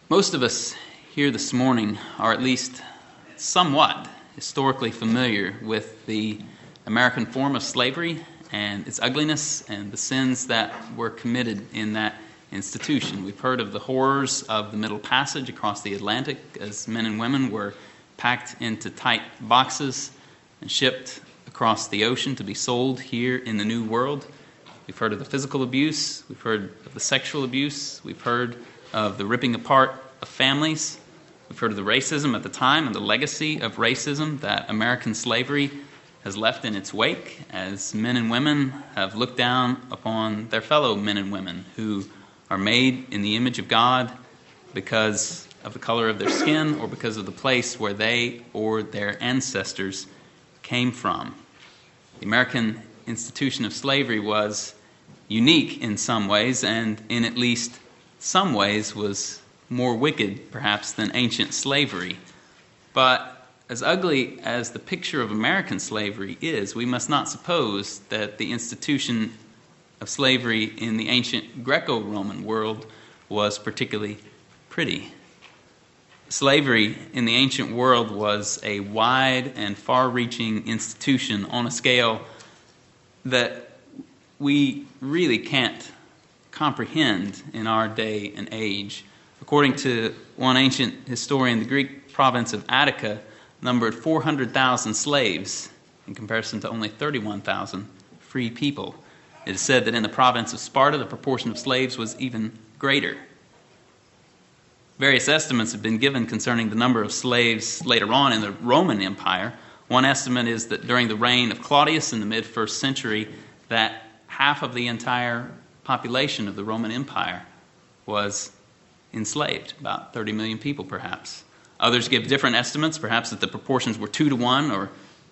Most of us here this morning are at least somewhat historically familiar with the American form of slavery and its ugliness and the sins that were committed in that institution. We've heard of the horrors of the Middle Passage across the Atlantic as men and women were packed into tight boxes and shipped across the ocean to be sold here in the New World. We've heard of the physical abuse. We've heard of the sexual abuse. We've heard of the ripping apart of families. We've heard of the racism at the time and the legacy of racism that American slavery has left in its wake as men and women have looked down upon their fellow men and women who are made in the image of God because of the color of their skin or because of the place where they or their ancestors came from. The American institution of slavery was unique in some ways, and in at least some ways was more wicked, perhaps, than ancient slavery. But as ugly as the picture of American slavery is, we must not suppose that the institution of slavery in the ancient Greco-Roman world was particularly pretty. Slavery in the ancient world was a wide and far-reaching institution on a scale that we really can't comprehend in our day and age. According to one ancient historian, the Greek province of Attica numbered 400,000 slaves in comparison to only 31,000 free people. It is said that in the province of Sparta, the proportion of slaves was even greater. Various estimates have been given concerning the number of slaves later on in the Roman Empire. One estimate is that during the reign of Claudius in the mid-1st century, that half of the entire population of the Roman Empire was enslaved, about 30 million people perhaps. Others give different estimates, perhaps that the proportions were 2 to 1 or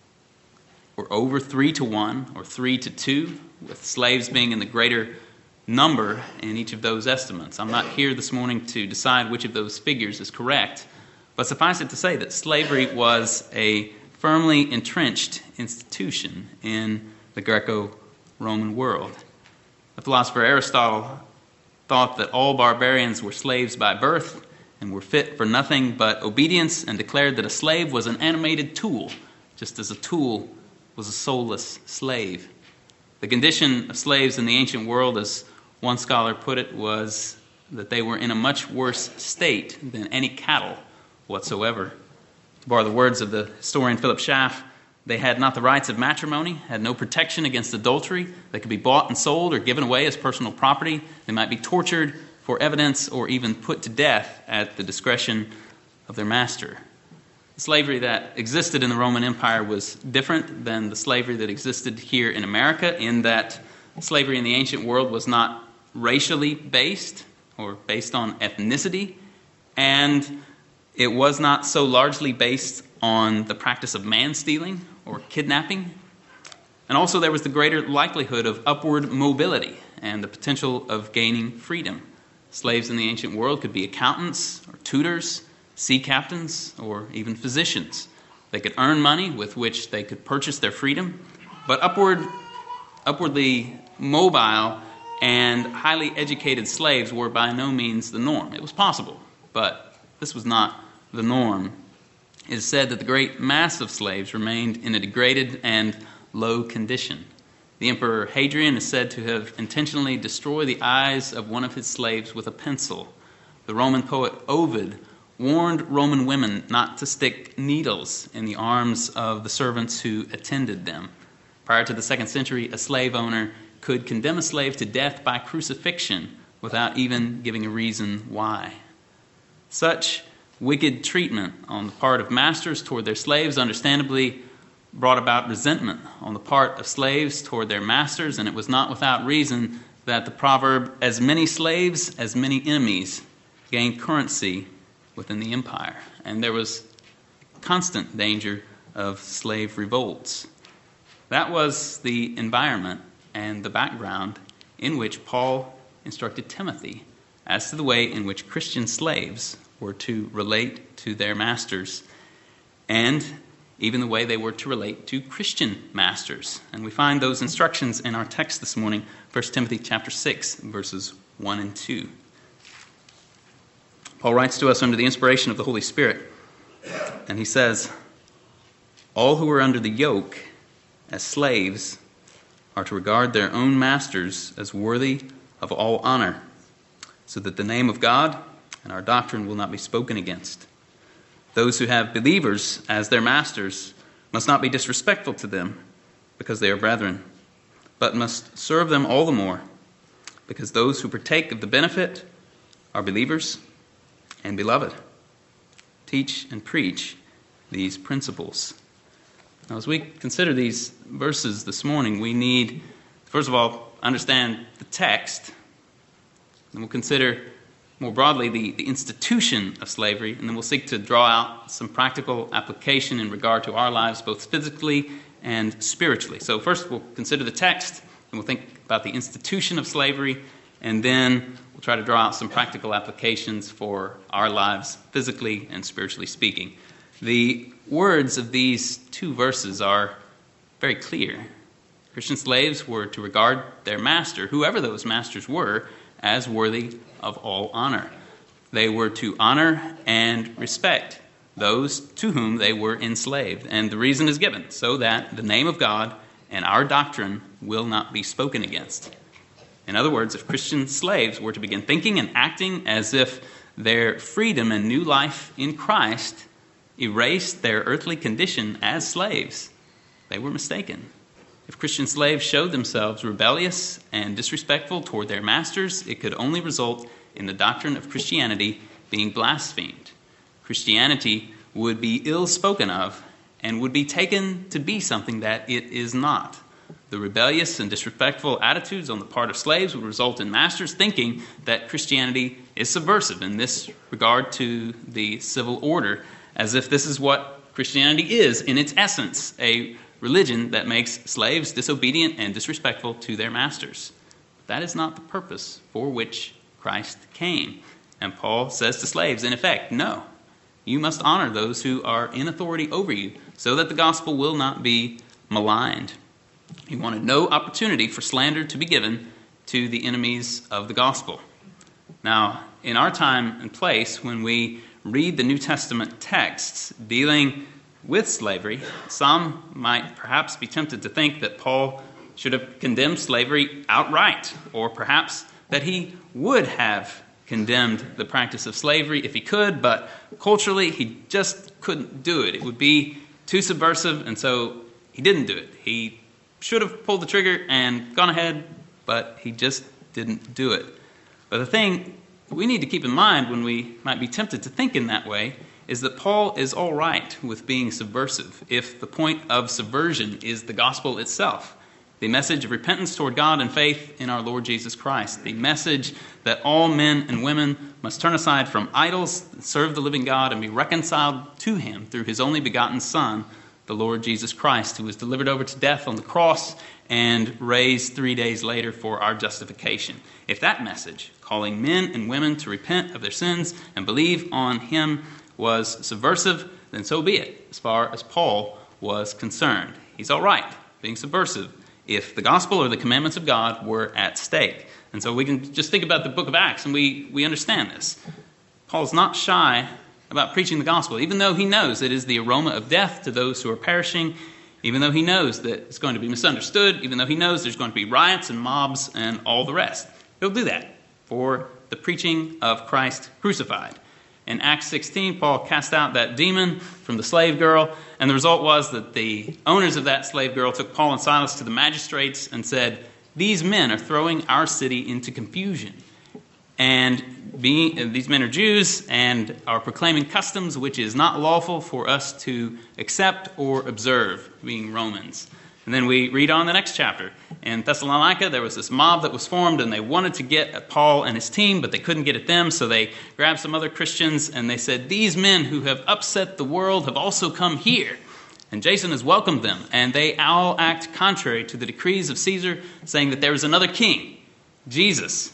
over 3 to 1 or 3 to 2, with slaves being in the greater number in each of those estimates. I'm not here this morning to decide which of those figures is correct, but suffice it to say that slavery was a firmly entrenched institution in the Greco-Roman world. The philosopher Aristotle thought that all barbarians were slaves by birth and were fit for nothing but obedience, and declared that a slave was an animated tool, just as a tool was a soulless slave. The condition of slaves in the ancient world, as one scholar put it, was that they were in a much worse state than any cattle whatsoever. To borrow the words of the historian Philip Schaff, they had not the rights of matrimony, had no protection against adultery. They could be bought and sold or given away as personal property. They might be tortured for evidence or even put to death at the discretion of their master. The slavery that existed in the Roman Empire was different than the slavery that existed here in America, in that slavery in the ancient world was not racially based or based on ethnicity, and it was not so largely based on the practice of man-stealing or kidnapping. And also there was the greater likelihood of upward mobility and the potential of gaining freedom. Slaves in the ancient world could be accountants or tutors, sea captains, or even physicians. They could earn money with which they could purchase their freedom, but upwardly mobile and highly educated slaves were by no means the norm. It was possible, but this was not the norm. It is said that the great mass of slaves remained in a degraded and low condition. The Emperor Hadrian is said to have intentionally destroyed the eyes of one of his slaves with a pencil. The Roman poet Ovid warned Roman women not to stick needles in the arms of the servants who attended them. Prior to the 2nd century, a slave owner could condemn a slave to death by crucifixion without even giving a reason why. Such wicked treatment on the part of masters toward their slaves understandably brought about resentment on the part of slaves toward their masters, and it was not without reason that the proverb, "as many slaves, as many enemies," gained currency within the empire. And there was constant danger of slave revolts. That was the environment and the background in which Paul instructed Timothy as to the way in which Christian slaves were to relate to their masters, and even the way they were to relate to Christian masters. And we find those instructions in our text this morning, 1 Timothy chapter 6, verses 1 and 2. Paul writes to us under the inspiration of the Holy Spirit, and he says, "All who are under the yoke as slaves are to regard their own masters as worthy of all honor, so that the name of God and our doctrine will not be spoken against. Those who have believers as their masters must not be disrespectful to them because they are brethren, but must serve them all the more, because those who partake of the benefit are believers and beloved. Teach and preach these principles." Now, as we consider these verses this morning, we need, first of all, understand the text. Then we'll consider more broadly the institution of slavery, and then we'll seek to draw out some practical application in regard to our lives, both physically and spiritually. So first we'll consider the text, and we'll think about the institution of slavery, and then we'll try to draw out some practical applications for our lives, physically and spiritually speaking. The words of these two verses are very clear. Christian slaves were to regard their master, whoever those masters were, as worthy of all honor. They were to honor and respect those to whom they were enslaved. And the reason is given, so that the name of God and our doctrine will not be spoken against. In other words, if Christian slaves were to begin thinking and acting as if their freedom and new life in Christ erased their earthly condition as slaves, they were mistaken. If Christian slaves showed themselves rebellious and disrespectful toward their masters, it could only result in the doctrine of Christianity being blasphemed. Christianity would be ill spoken of and would be taken to be something that it is not. The rebellious and disrespectful attitudes on the part of slaves would result in masters thinking that Christianity is subversive in this regard to the civil order, as if this is what Christianity is in its essence, a religion that makes slaves disobedient and disrespectful to their masters. That is not the purpose for which Christ came. And Paul says to slaves, in effect, no, you must honor those who are in authority over you so that the gospel will not be maligned. He wanted no opportunity for slander to be given to the enemies of the gospel. Now, in our time and place, when we read the New Testament texts dealing with slavery, some might perhaps be tempted to think that Paul should have condemned slavery outright, or perhaps that he would have condemned the practice of slavery if he could, but culturally he just couldn't do it. It would be too subversive, and so he didn't do it. He should have pulled the trigger and gone ahead, but he just didn't do it. But the thing we need to keep in mind when we might be tempted to think in that way is that Paul is all right with being subversive if the point of subversion is the gospel itself, the message of repentance toward God and faith in our Lord Jesus Christ, the message that all men and women must turn aside from idols, serve the living God, and be reconciled to him through his only begotten Son, the Lord Jesus Christ, who was delivered over to death on the cross and raised 3 days later for our justification. If that message, calling men and women to repent of their sins and believe on him, was subversive, then so be it, as far as Paul was concerned. He's all right being subversive if the gospel or the commandments of God were at stake. And so we can just think about the book of Acts, and we understand this. Paul's not shy about preaching the gospel, even though he knows it is the aroma of death to those who are perishing, even though he knows that it's going to be misunderstood, even though he knows there's going to be riots and mobs and all the rest. He'll do that for the preaching of Christ crucified. In Acts 16, Paul cast out that demon from the slave girl, and the result was that the owners of that slave girl took Paul and Silas to the magistrates and said, "These men are throwing our city into confusion. And these men are Jews and are proclaiming customs which is not lawful for us to accept or observe," being Romans. And then we read on the next chapter. In Thessalonica, there was this mob that was formed, and they wanted to get at Paul and his team, but they couldn't get at them, so they grabbed some other Christians, and they said, "These men who have upset the world have also come here." And Jason has welcomed them, and they all act contrary to the decrees of Caesar, saying that there is another king, Jesus.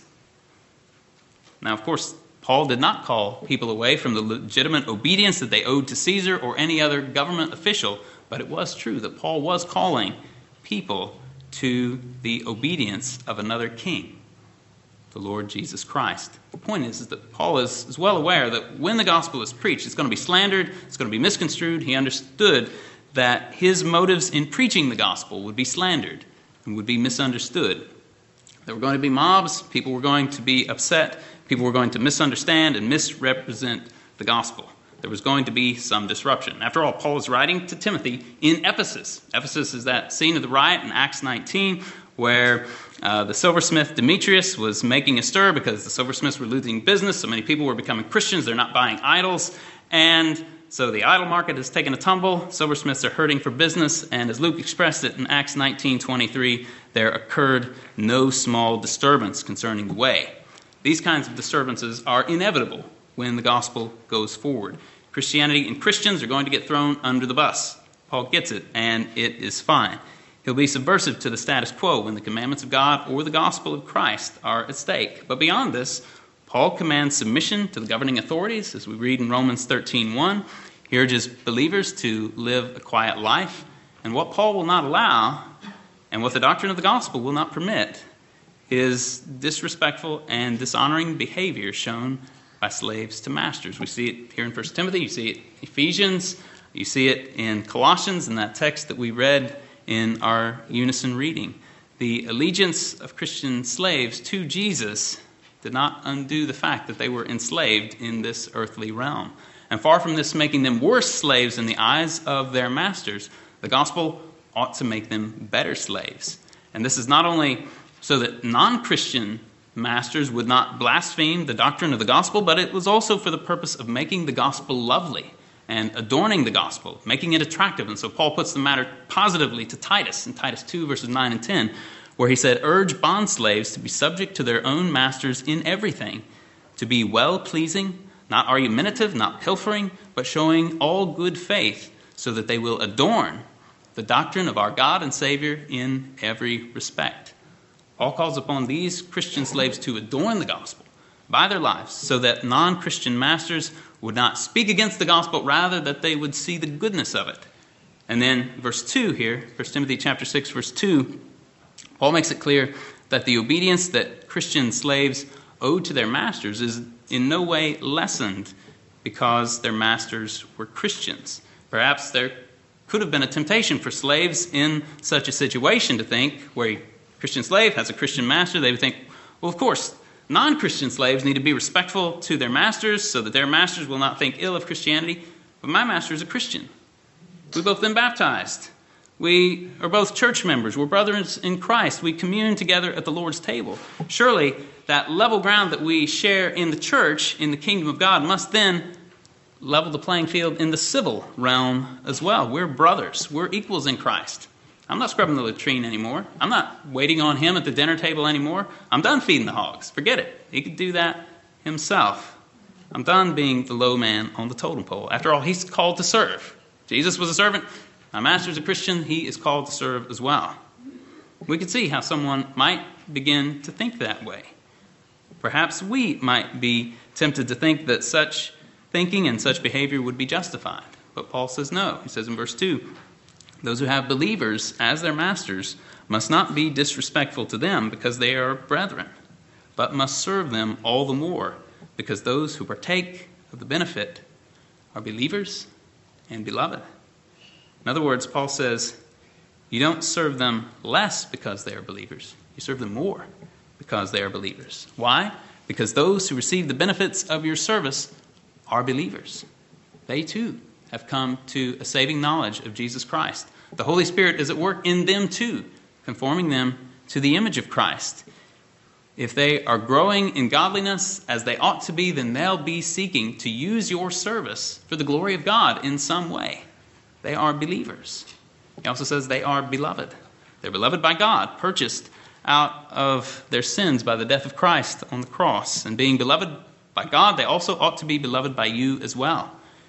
Now, of course, Paul did not call people away from the legitimate obedience that they owed to Caesar or any other government official, but it was true that Paul was calling people to the obedience of another king. the Lord Jesus Christ. The point is that Paul is well aware that when the gospel is preached, it's going to be slandered, it's going to be misconstrued. He understood that his motives in preaching the gospel would be slandered and would be misunderstood. There were going to be mobs, people were going to be upset, people were going to misunderstand and misrepresent the gospel. There was going to be some disruption. After all, Paul is writing to Timothy in Ephesus. Ephesus is that scene of the riot in Acts 19 where the silversmith Demetrius was making a stir because the silversmiths were losing business. So many people were becoming Christians. They're not buying idols. And so the idol market has taken a tumble. Silversmiths are hurting for business. And as Luke expressed it in Acts 19:23, there occurred no small disturbance concerning the way. These kinds of disturbances are inevitable when the gospel goes forward. Christianity and Christians are going to get thrown under the bus. Paul gets it, and it is fine. He'll be subversive to the status quo when the commandments of God or the gospel of Christ are at stake. But beyond this, Paul commands submission to the governing authorities, as we read in Romans 13:1. He urges believers to live a quiet life. And what Paul will not allow, and what the doctrine of the gospel will not permit, is disrespectful and dishonoring behavior shown by slaves to masters. We see it here in 1 Timothy, you see it in Ephesians, you see it in Colossians, in that text that we read in our unison reading. The allegiance of Christian slaves to Jesus did not undo the fact that they were enslaved in this earthly realm. And far from this making them worse slaves in the eyes of their masters, the gospel ought to make them better slaves. And this is not only so that non-Christian masters would not blaspheme the doctrine of the gospel, but it was also for the purpose of making the gospel lovely and adorning the gospel, making it attractive. And so Paul puts the matter positively to Titus in Titus 2, verses 9 and 10, where he said, "Urge bondslaves to be subject to their own masters in everything, to be well-pleasing, not argumentative, not pilfering, but showing all good faith, so that they will adorn the doctrine of our God and Savior in every respect." Paul calls upon these Christian slaves to adorn the gospel by their lives so that non-Christian masters would not speak against the gospel, rather that they would see the goodness of it. And then verse 2 here, 1 Timothy chapter 6, verse 2, Paul makes it clear that the obedience that Christian slaves owed to their masters is in no way lessened because their masters were Christians. Perhaps there could have been a temptation for slaves in such a situation to think, where a Christian slave has a Christian master, they would think, well, of course, non-Christian slaves need to be respectful to their masters so that their masters will not think ill of Christianity, but my master is a Christian. We've both been baptized. We are both church members. We're brothers in Christ. We commune together at the Lord's table. Surely that level ground that we share in the church, in the kingdom of God, must then level the playing field in the civil realm as well. We're brothers. We're equals in Christ. I'm not scrubbing the latrine anymore. I'm not waiting on him at the dinner table anymore. I'm done feeding the hogs. Forget it. He could do that himself. I'm done being the low man on the totem pole. After all, he's called to serve. Jesus was a servant. My master's a Christian. He is called to serve as well. We could see how someone might begin to think that way. Perhaps we might be tempted to think that such thinking and such behavior would be justified. But Paul says no. He says in verse 2, those who have believers as their masters must not be disrespectful to them because they are brethren, but must serve them all the more because those who partake of the benefit are believers and beloved. In other words, Paul says, you don't serve them less because they are believers. You serve them more because they are believers. Why? Because those who receive the benefits of your service are believers. They too have come to a saving knowledge of Jesus Christ. The Holy Spirit is at work in them too, conforming them to the image of Christ. If they are growing in godliness as they ought to be, then they'll be seeking to use your service for the glory of God in some way. They are believers. He also says they are beloved. They're beloved by God, purchased out of their sins by the death of Christ on the cross. And being beloved by God, they also ought to be beloved by you as well.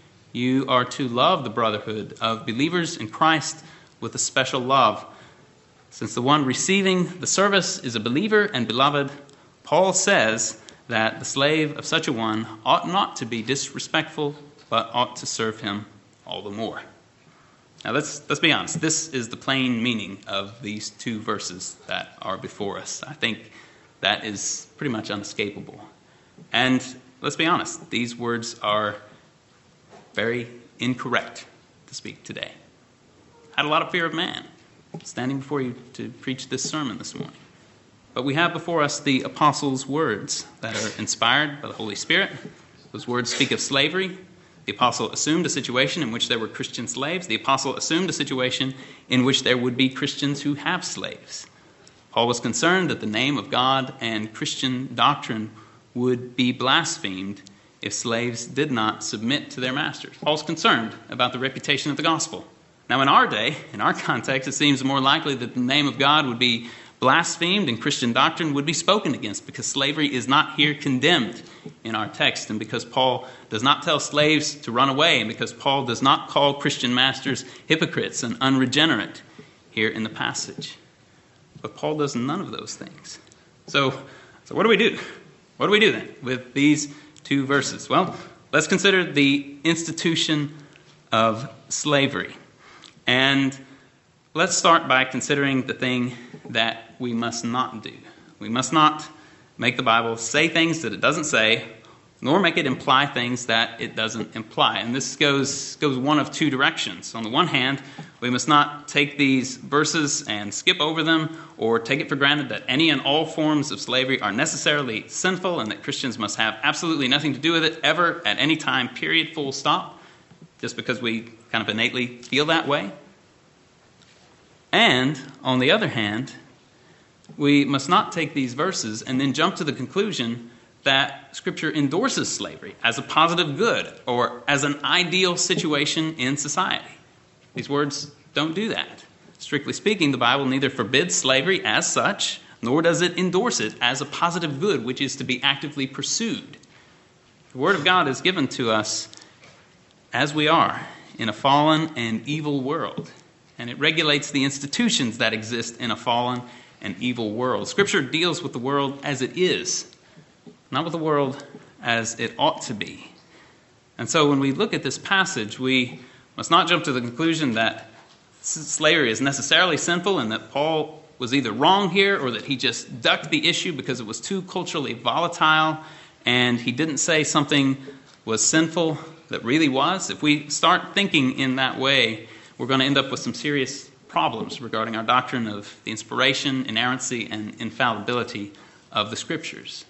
You are to love the brotherhood of believers in Christ with a special love. Since the one receiving the service is a believer and beloved, Paul says that the slave of such a one ought not to be disrespectful, but ought to serve him all the more. Now let's be honest. This is the plain meaning of these two verses that are before us. I think that is pretty much unescapable. And let's be honest, these words are very incorrect to speak today. I had a lot of fear of man standing before you to preach this sermon this morning. But we have before us the apostles' words that are inspired by the Holy Spirit. Those words speak of slavery. The apostle assumed a situation in which there were Christian slaves. The apostle assumed a situation in which there would be Christians who have slaves. Paul was concerned that the name of God and Christian doctrine would be blasphemed if slaves did not submit to their masters. Paul's concerned about the reputation of the gospel. Now, in our day, in our context, it seems more likely that the name of God would be blasphemed and Christian doctrine would be spoken against, because slavery is not here condemned in our text, and because Paul does not tell slaves to run away, and because Paul does not call Christian masters hypocrites and unregenerate here in the passage. But Paul does none of those things. So what do we do? What do we do then with these two verses? Well, let's consider the institution of slavery. And let's start by considering the thing that we must not do. We must not make the Bible say things that it doesn't say, nor make it imply things that it doesn't imply. And this goes one of two directions. On the one hand, we must not take these verses and skip over them, or take it for granted that any and all forms of slavery are necessarily sinful and that Christians must have absolutely nothing to do with it ever, at any time, period, full stop, just because we kind of innately feel that way. And, on the other hand, we must not take these verses and then jump to the conclusion that Scripture endorses slavery as a positive good or as an ideal situation in society. These words don't do that. Strictly speaking, the Bible neither forbids slavery as such, nor does it endorse it as a positive good which is to be actively pursued. The Word of God is given to us as we are in a fallen and evil world, and it regulates the institutions that exist in a fallen and evil world. Scripture deals with the world as it is, not with the world as it ought to be. And so when we look at this passage, we must not jump to the conclusion that slavery is necessarily sinful and that Paul was either wrong here or that he just ducked the issue because it was too culturally volatile and he didn't say something was sinful that really was. If we start thinking in that way, we're going to end up with some serious problems regarding our doctrine of the inspiration, inerrancy, and infallibility of the Scriptures.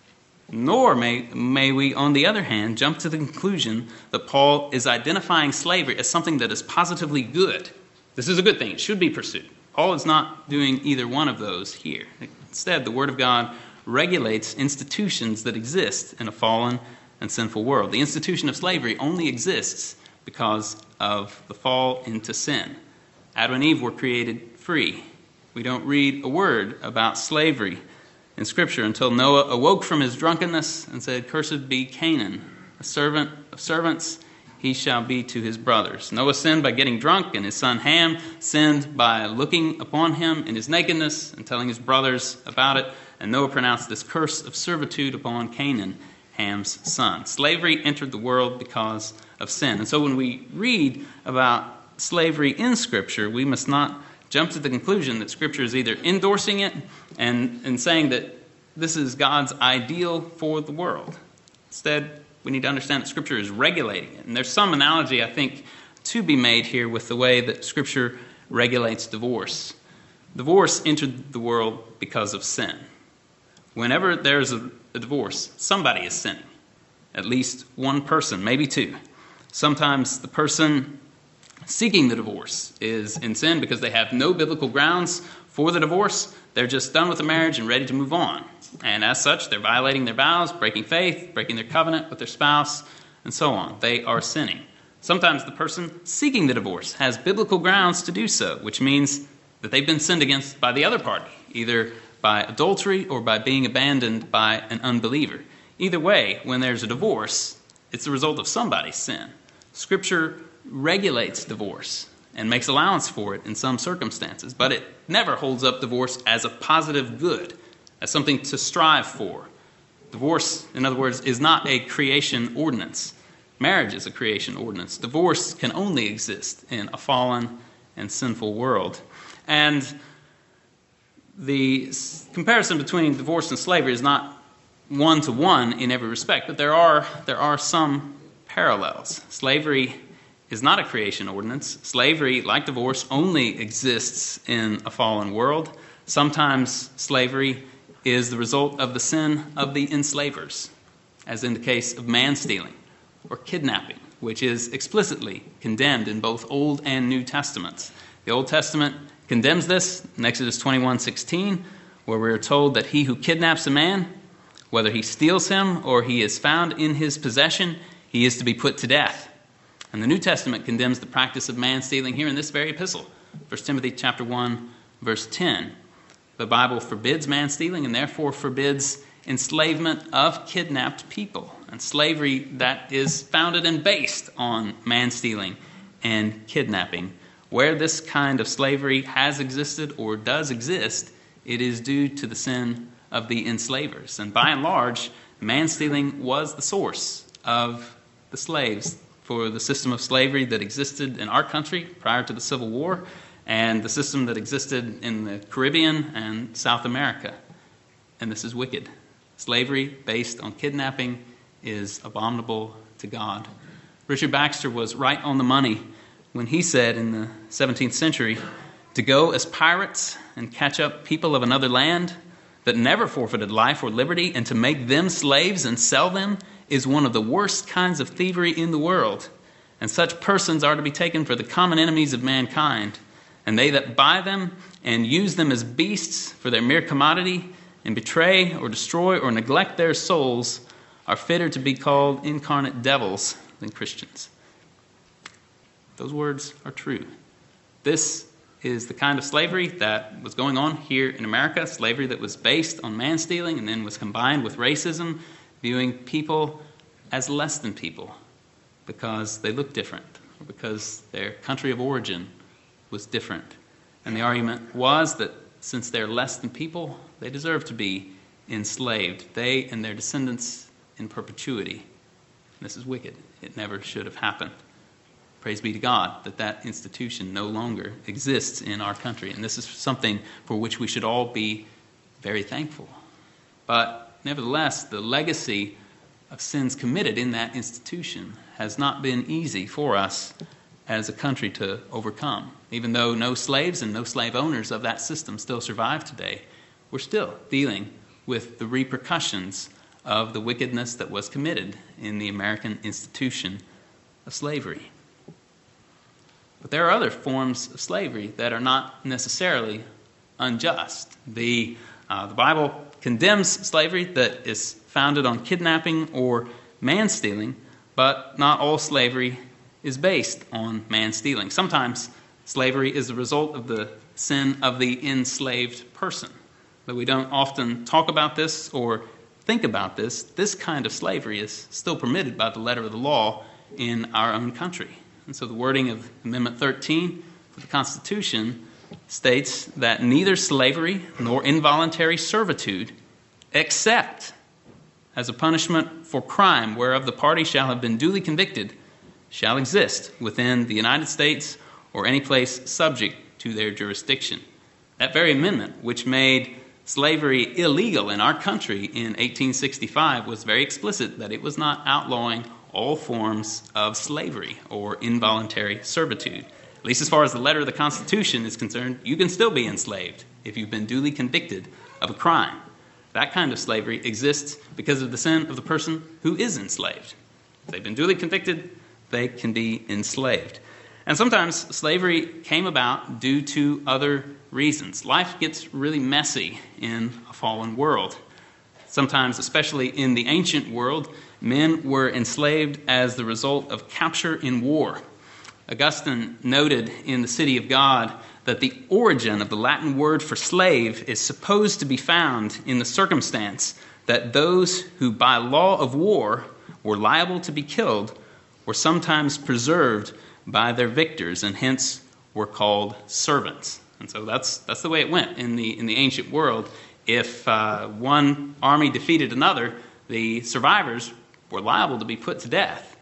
Nor may we, on the other hand, jump to the conclusion that Paul is identifying slavery as something that is positively good. This is a good thing. It should be pursued. Paul is not doing either one of those here. Instead, the Word of God regulates institutions that exist in a fallen and sinful world. The institution of slavery only exists because of the fall into sin. Adam and Eve were created free. We don't read a word about slavery in Scripture until Noah awoke from his drunkenness and said, "Cursed be Canaan, a servant of servants, he shall be to his brothers." Noah sinned by getting drunk, and his son Ham sinned by looking upon him in his nakedness and telling his brothers about it. And Noah pronounced this curse of servitude upon Canaan, Ham's son. Slavery entered the world because of sin. And so when we read about slavery in Scripture, we must not jump to the conclusion that Scripture is either endorsing it and saying that this is God's ideal for the world. Instead, we need to understand that Scripture is regulating it. And there's some analogy, I think, to be made here with the way that Scripture regulates divorce. Divorce entered the world because of sin. Whenever there's a divorce, somebody is sinning. At least one person, maybe two. Sometimes the person seeking the divorce is in sin because they have no biblical grounds for the divorce. They're just done with the marriage and ready to move on. And as such, they're violating their vows, breaking faith, breaking their covenant with their spouse, and so on. They are sinning. Sometimes the person seeking the divorce has biblical grounds to do so, which means that they've been sinned against by the other party, either by adultery or by being abandoned by an unbeliever. Either way, when there's a divorce, it's the result of somebody's sin. Scripture regulates divorce and makes allowance for it in some circumstances, but it never holds up divorce as a positive good, as something to strive for. Divorce, in other words, is not a creation ordinance. Marriage is a creation ordinance. Divorce can only exist in a fallen and sinful world. And The comparison between divorce and slavery is not one-to-one in every respect, but there are some parallels. Slavery is not a creation ordinance. Slavery, like divorce, only exists in a fallen world. Sometimes slavery is the result of the sin of the enslavers, as in the case of man-stealing or kidnapping, which is explicitly condemned in both Old and New Testaments. The Old Testament condemns this in Exodus 21:16, where we are told that he who kidnaps a man, whether he steals him or he is found in his possession, he is to be put to death. And the New Testament condemns the practice of man-stealing here in this very epistle, 1 Timothy chapter 1, verse 10. The Bible forbids man-stealing and therefore forbids enslavement of kidnapped people, and slavery that is founded and based on man-stealing and kidnapping. Where this kind of slavery has existed or does exist, it is due to the sin of the enslavers. And by and large, man-stealing was the source of the slaves for the system of slavery that existed in our country prior to the Civil War and the system that existed in the Caribbean and South America. And this is wicked. Slavery based on kidnapping is abominable to God. Richard Baxter was right on the money when he said in the 17th century, to go as pirates and catch up people of another land that never forfeited life or liberty and to make them slaves and sell them is one of the worst kinds of thievery in the world. And such persons are to be taken for the common enemies of mankind. And they that buy them and use them as beasts for their mere commodity and betray or destroy or neglect their souls are fitter to be called incarnate devils than Christians. Those words are true. This is the kind of slavery that was going on here in America, slavery that was based on man-stealing and then was combined with racism, viewing people as less than people because they looked different or because their country of origin was different. And the argument was that since they're less than people, they deserve to be enslaved, they and their descendants in perpetuity. This is wicked. It never should have happened. Praise be to God that that institution no longer exists in our country. And this is something for which we should all be very thankful. But nevertheless, the legacy of sins committed in that institution has not been easy for us as a country to overcome. Even though no slaves and no slave owners of that system still survive today, we're still dealing with the repercussions of the wickedness that was committed in the American institution of slavery. But there are other forms of slavery that are not necessarily unjust. The Bible condemns slavery that is founded on kidnapping or man-stealing, but not all slavery is based on man-stealing. Sometimes slavery is the result of the sin of the enslaved person. Though we don't often talk about this or think about this kind of slavery is still permitted by the letter of the law in our own country. And so the wording of Amendment 13 of the Constitution states that neither slavery nor involuntary servitude, except as a punishment for crime whereof the party shall have been duly convicted, shall exist within the United States or any place subject to their jurisdiction. That very amendment, which made slavery illegal in our country in 1865, was very explicit that it was not outlawing all forms of slavery or involuntary servitude. At least as far as the letter of the Constitution is concerned, you can still be enslaved if you've been duly convicted of a crime. That kind of slavery exists because of the sin of the person who is enslaved. If they've been duly convicted, they can be enslaved. And sometimes slavery came about due to other reasons. Life gets really messy in a fallen world. Sometimes, especially in the ancient world, men were enslaved as the result of capture in war. Augustine noted in The City of God that the origin of the Latin word for slave is supposed to be found in the circumstance that those who by law of war were liable to be killed were sometimes preserved by their victors and hence were called servants. And so that's the way it went in the ancient world. If one army defeated another, the survivors were liable to be put to death.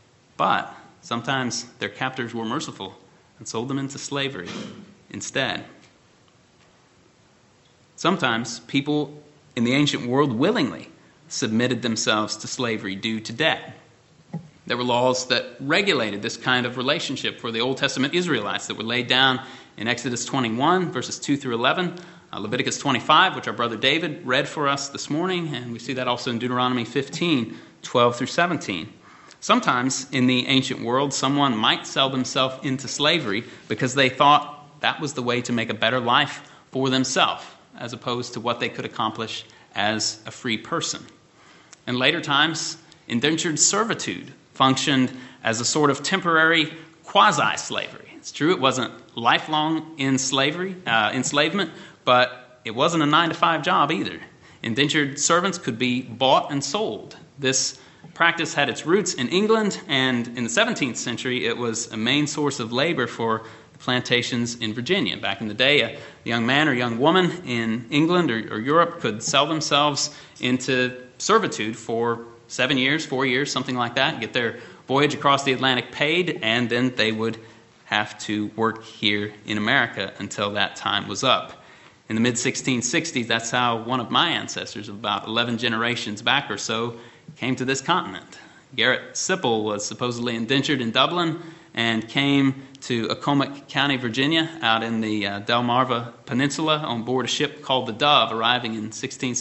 But sometimes their captors were merciful and sold them into slavery instead. Sometimes people in the ancient world willingly submitted themselves to slavery due to debt. There were laws that regulated this kind of relationship for the Old Testament Israelites that were laid down in Exodus 21, verses 2 through 11, Leviticus 25, which our brother David read for us this morning, and we see that also in Deuteronomy 15, 12 through 17. Sometimes in the ancient world, someone might sell themselves into slavery because they thought that was the way to make a better life for themselves, as opposed to what they could accomplish as a free person. In later times, indentured servitude functioned as a sort of temporary quasi-slavery. It's true it wasn't lifelong enslavement, but it wasn't a 9-to-5 job either. Indentured servants could be bought and sold. This practice had its roots in England, and in the 17th century it was a main source of labor for the plantations in Virginia. Back in the day, a young man or young woman in England or Europe could sell themselves into servitude for 7 years, 4 years, something like that, get their voyage across the Atlantic paid, and then they would have to work here in America until that time was up. In the mid-1660s, that's how one of my ancestors, about 11 generations back or so, came to this continent. Garrett Sipple was supposedly indentured in Dublin and came to Accomack County, Virginia, out in the Delmarva Peninsula on board a ship called the Dove, arriving in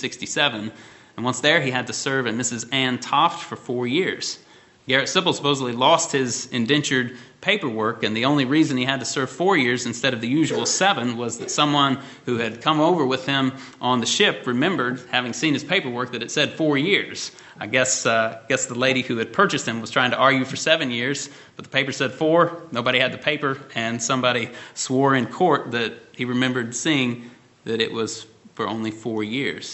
1667. And once there, he had to serve at Mrs. Ann Toft for 4 years. Garrett Sipple supposedly lost his indentured paperwork, and the only reason he had to serve 4 years instead of the usual 7 was that someone who had come over with him on the ship remembered, having seen his paperwork, that it said 4 years. I guess the lady who had purchased him was trying to argue for 7 years, but the paper said 4. Nobody had the paper, and somebody swore in court that he remembered seeing that it was for only 4 years.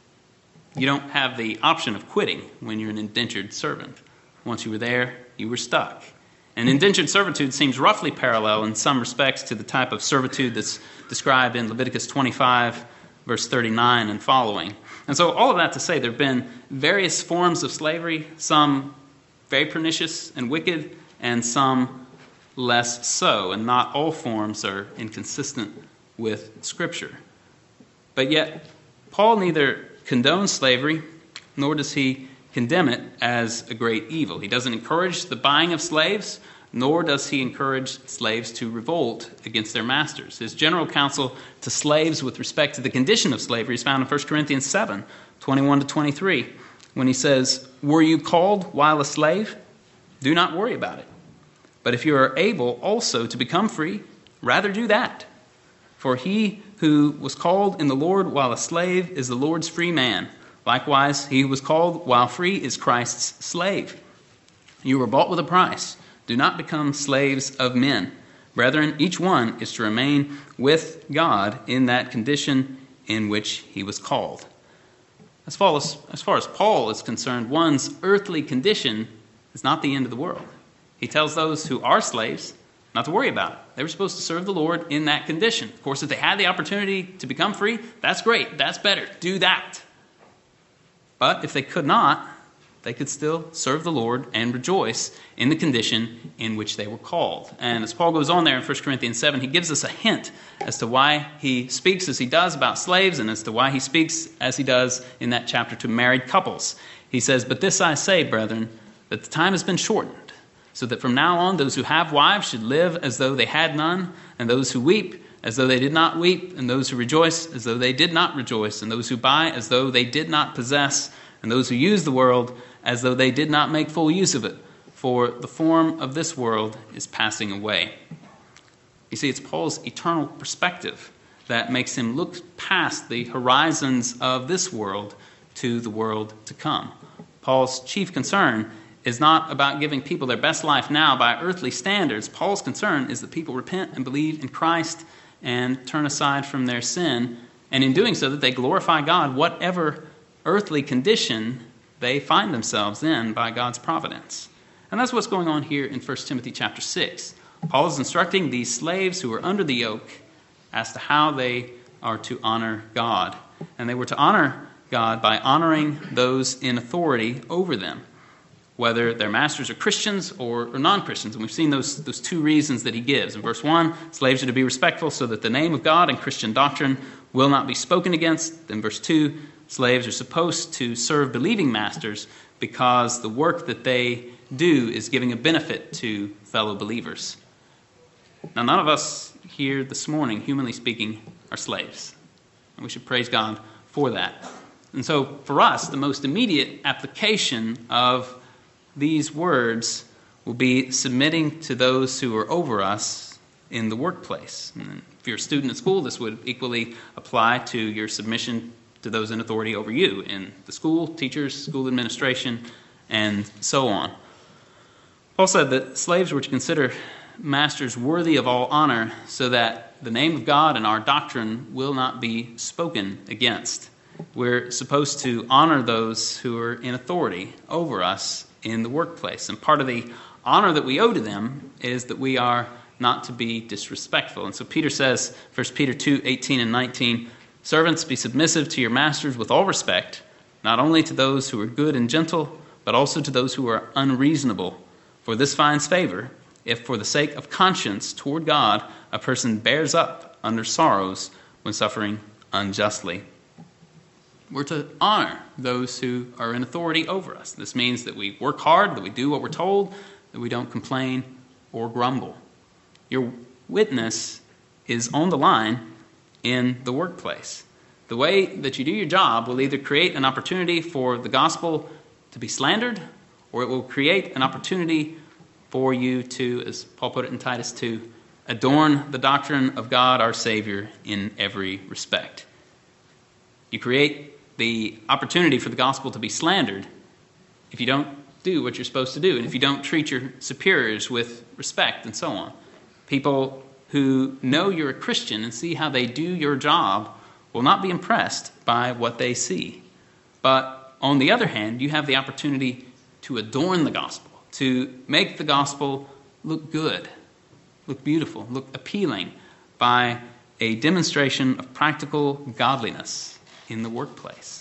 You don't have the option of quitting when you're an indentured servant. Once you were there, you were stuck. And indentured servitude seems roughly parallel in some respects to the type of servitude that's described in Leviticus 25, verse 39 and following. And so all of that to say, there have been various forms of slavery, some very pernicious and wicked, and some less so. And not all forms are inconsistent with Scripture. But yet, Paul neither condones slavery, nor does he condemn it as a great evil. He doesn't encourage the buying of slaves, nor does he encourage slaves to revolt against their masters. His general counsel to slaves with respect to the condition of slavery is found in 1 Corinthians 7, 21 to 23, when he says, "Were you called while a slave? Do not worry about it. But if you are able also to become free, rather do that. For he who was called in the Lord while a slave is the Lord's free man. Likewise, he who was called while free is Christ's slave. You were bought with a price. Do not become slaves of men. Brethren, each one is to remain with God in that condition in which he was called." As far as Paul is concerned, one's earthly condition is not the end of the world. He tells those who are slaves not to worry about it. They were supposed to serve the Lord in that condition. Of course, if they had the opportunity to become free, that's great. That's better. Do that. But if they could not, they could still serve the Lord and rejoice in the condition in which they were called. And as Paul goes on there in 1 Corinthians 7, he gives us a hint as to why he speaks as he does about slaves and as to why he speaks as he does in that chapter to married couples. He says, "But this I say, brethren, that the time has been shortened, so that from now on those who have wives should live as though they had none, and those who weep as though they did not weep, and those who rejoice as though they did not rejoice, and those who buy as though they did not possess, and those who use the world as though they did not make full use of it. For the form of this world is passing away." You see, it's Paul's eternal perspective that makes him look past the horizons of this world to the world to come. Paul's chief concern is not about giving people their best life now by earthly standards. Paul's concern is that people repent and believe in Christ and turn aside from their sin, and in doing so that they glorify God, whatever earthly condition they find themselves in by God's providence. And that's what's going on here in 1 Timothy chapter 6. Paul is instructing these slaves who are under the yoke as to how they are to honor God. And they were to honor God by honoring those in authority over them. whether their masters are Christians or non-Christians. And we've seen those two reasons that he gives. In verse 1, slaves are to be respectful so that the name of God and Christian doctrine will not be spoken against. In verse 2, slaves are supposed to serve believing masters because the work that they do is giving a benefit to fellow believers. Now, none of us here this morning, humanly speaking, are slaves. And we should praise God for that. And so, for us, the most immediate application of these words will be submitting to those who are over us in the workplace. And if you're a student at school, this would equally apply to your submission to those in authority over you in the school, teachers, school administration, and so on. Paul said that slaves were to consider masters worthy of all honor so that the name of God and our doctrine will not be spoken against. We're supposed to honor those who are in authority over us in the workplace. And part of the honor that we owe to them is that we are not to be disrespectful. And so Peter says, 1 Peter 2:18 and 19, "Servants, be submissive to your masters with all respect, not only to those who are good and gentle, but also to those who are unreasonable. For this finds favor, if for the sake of conscience toward God, a person bears up under sorrows when suffering unjustly." We're to honor those who are in authority over us. This means that we work hard, that we do what we're told, that we don't complain or grumble. Your witness is on the line in the workplace. The way that you do your job will either create an opportunity for the gospel to be slandered, or it will create an opportunity for you to, as Paul put it in Titus 2, adorn the doctrine of God our Savior in every respect. You create the opportunity for the gospel to be slandered if you don't do what you're supposed to do, and if you don't treat your superiors with respect and so on. People who know you're a Christian and see how they do your job will not be impressed by what they see. But on the other hand, you have the opportunity to adorn the gospel, to make the gospel look good, look beautiful, look appealing by a demonstration of practical godliness in the workplace.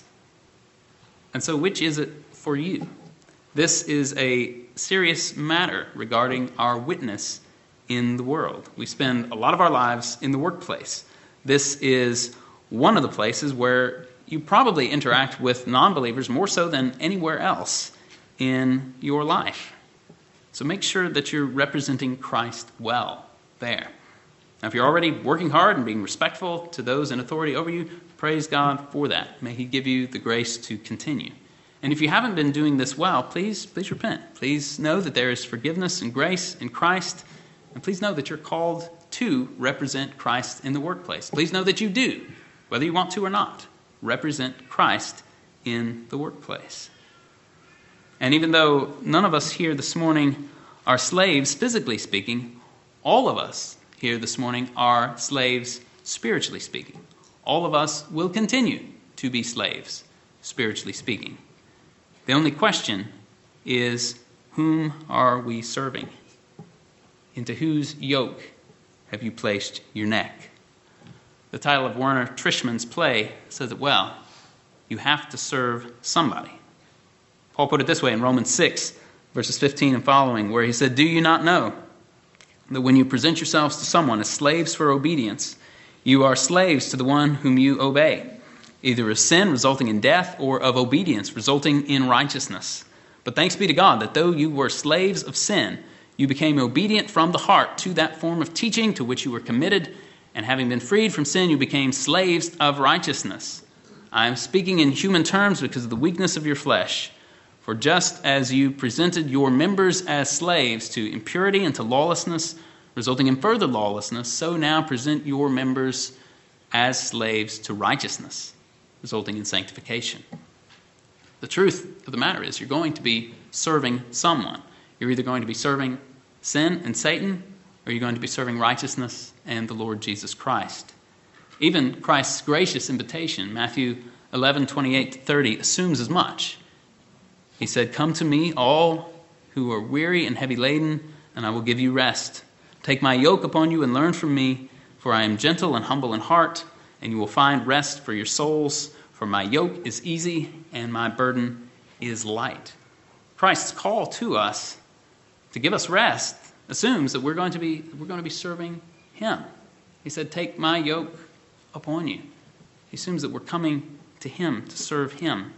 And so which is it for you? This is a serious matter regarding our witness in the world. We spend a lot of our lives in the workplace. This is one of the places where you probably interact with non-believers more so than anywhere else in your life. So make sure that you're representing Christ well there. Now, if you're already working hard and being respectful to those in authority over you, praise God for that. May He give you the grace to continue. And if you haven't been doing this well, please repent. Please know that there is forgiveness and grace in Christ. And please know that you're called to represent Christ in the workplace. Please know that you do, whether you want to or not, represent Christ in the workplace. And even though none of us here this morning are slaves, physically speaking, all of us here this morning are slaves, spiritually speaking. All of us will continue to be slaves, spiritually speaking. The only question is, whom are we serving? Into whose yoke have you placed your neck? The title of Werner Trishman's play says it well. You have to serve somebody. Paul put it this way in Romans 6, verses 15 and following, where he said, "Do you not know that when you present yourselves to someone as slaves for obedience, you are slaves to the one whom you obey, either of sin resulting in death or of obedience resulting in righteousness? But thanks be to God that though you were slaves of sin, you became obedient from the heart to that form of teaching to which you were committed, and having been freed from sin, you became slaves of righteousness. I am speaking in human terms because of the weakness of your flesh. For just as you presented your members as slaves to impurity and to lawlessness, resulting in further lawlessness, so now present your members as slaves to righteousness, resulting in sanctification." The truth of the matter is you're going to be serving someone. You're either going to be serving sin and Satan, or you're going to be serving righteousness and the Lord Jesus Christ. Even Christ's gracious invitation, Matthew 11:28-30, assumes as much. He said, "Come to me, all who are weary and heavy laden, and I will give you rest. Take my yoke upon you and learn from me, for I am gentle and humble in heart, and you will find rest for your souls. For my yoke is easy and my burden is light." Christ's call to us to give us rest assumes that we're going to be serving him. He said, "Take my yoke upon you." He assumes that we're coming to him to serve him.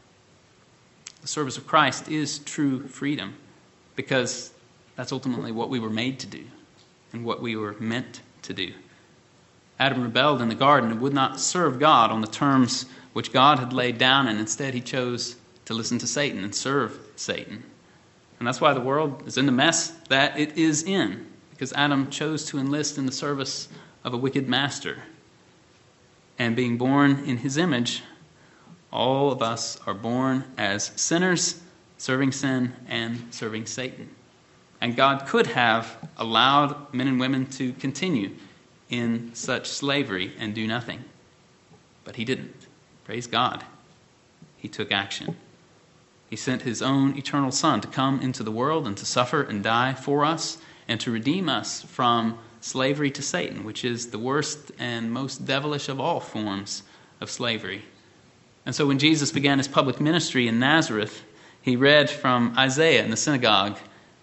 The service of Christ is true freedom because that's ultimately what we were made to do and what we were meant to do. Adam rebelled in the garden and would not serve God on the terms which God had laid down, and instead he chose to listen to Satan and serve Satan. And that's why the world is in the mess that it is in, because Adam chose to enlist in the service of a wicked master. And being born in his image, all of us are born as sinners, serving sin and serving Satan. And God could have allowed men and women to continue in such slavery and do nothing. But he didn't. Praise God. He took action. He sent his own eternal Son to come into the world and to suffer and die for us and to redeem us from slavery to Satan, which is the worst and most devilish of all forms of slavery. And so when Jesus began his public ministry in Nazareth, he read from Isaiah in the synagogue,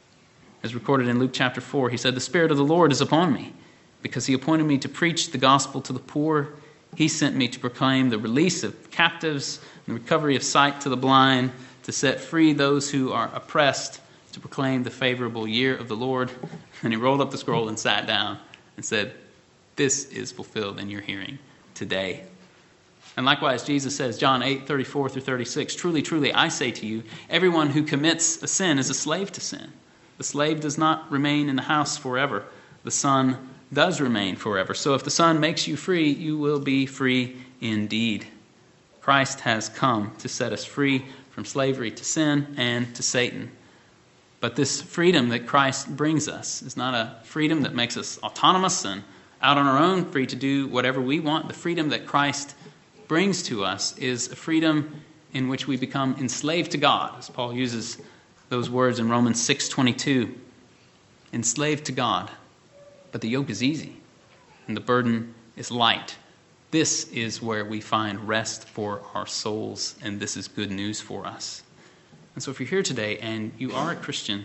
as recorded in Luke chapter 4. He said, "The Spirit of the Lord is upon me, because he appointed me to preach the gospel to the poor. He sent me to proclaim the release of captives and the recovery of sight to the blind, to set free those who are oppressed, to proclaim the favorable year of the Lord." And he rolled up the scroll and sat down and said, "This is fulfilled in your hearing today." And likewise, Jesus says, John 8:34 through 36, "Truly, truly, I say to you, everyone who commits a sin is a slave to sin. The slave does not remain in the house forever. The Son does remain forever. So if the Son makes you free, you will be free indeed." Christ has come to set us free from slavery to sin and to Satan. But this freedom that Christ brings us is not a freedom that makes us autonomous and out on our own, free to do whatever we want. The freedom that Christ brings to us is a freedom in which we become enslaved to God, as Paul uses those words in Romans 6:22. Enslaved to God, but the yoke is easy and the burden is light. This is where we find rest for our souls, and this is good news for us. And so if you're here today and you are a Christian,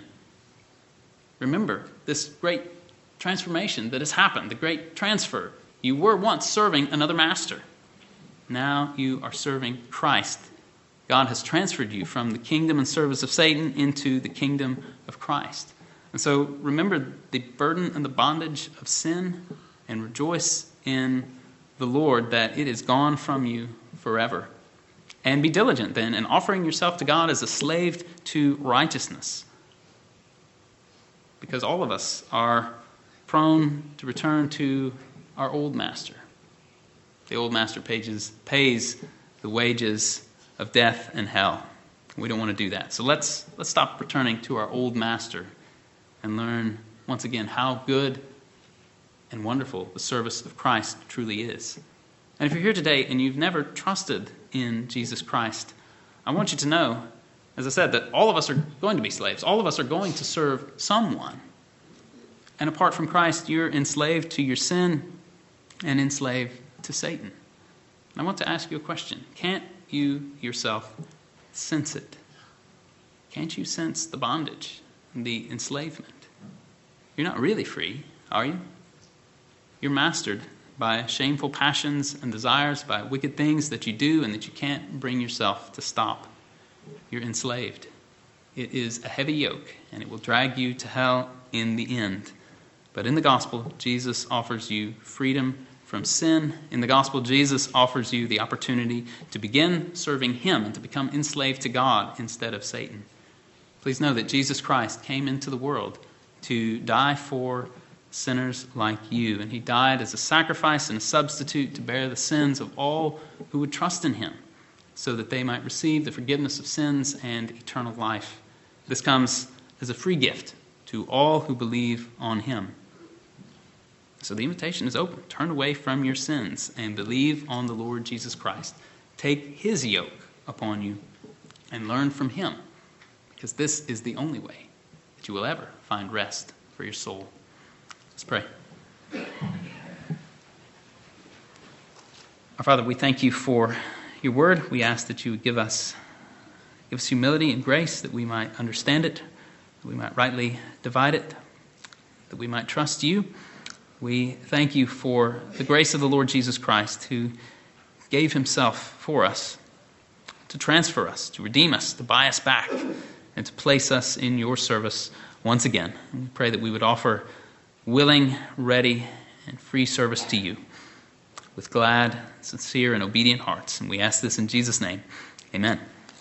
remember this great transformation that has happened, the great transfer. You were once serving another master. Now you are serving Christ. God has transferred you from the kingdom and service of Satan into the kingdom of Christ. And so remember the burden and the bondage of sin and rejoice in the Lord that it is gone from you forever. And be diligent then in offering yourself to God as a slave to righteousness. Because all of us are prone to return to our old master. The old master pays the wages of death and hell. We don't want to do that. So let's stop returning to our old master and learn once again how good and wonderful the service of Christ truly is. And if you're here today and you've never trusted in Jesus Christ, I want you to know, as I said, that all of us are going to be slaves. All of us are going to serve someone. And apart from Christ, you're enslaved to your sin and enslaved to Satan. And I want to ask you a question. Can't you yourself sense it? Can't you sense the bondage and the enslavement? You're not really free, are you? You're mastered by shameful passions and desires, by wicked things that you do and that you can't bring yourself to stop. You're enslaved. It is a heavy yoke, and it will drag you to hell in the end. But in the gospel, Jesus offers you freedom from sin. In the gospel, Jesus offers you the opportunity to begin serving him and to become enslaved to God instead of Satan. Please know that Jesus Christ came into the world to die for sinners like you. And he died as a sacrifice and a substitute to bear the sins of all who would trust in him so that they might receive the forgiveness of sins and eternal life. This comes as a free gift to all who believe on him. So the invitation is open. Turn away from your sins and believe on the Lord Jesus Christ. Take his yoke upon you and learn from him, because this is the only way that you will ever find rest for your soul. Let's pray. Our Father, we thank you for your word. We ask that you would give us Give us humility and grace that we might understand it, that we might rightly divide it, that we might trust you. We thank you for the grace of the Lord Jesus Christ, who gave himself for us, to transfer us, to redeem us, to buy us back, and to place us in your service once again. And we pray that we would offer willing, ready, and free service to you with glad, sincere, and obedient hearts. And we ask this in Jesus' name. Amen.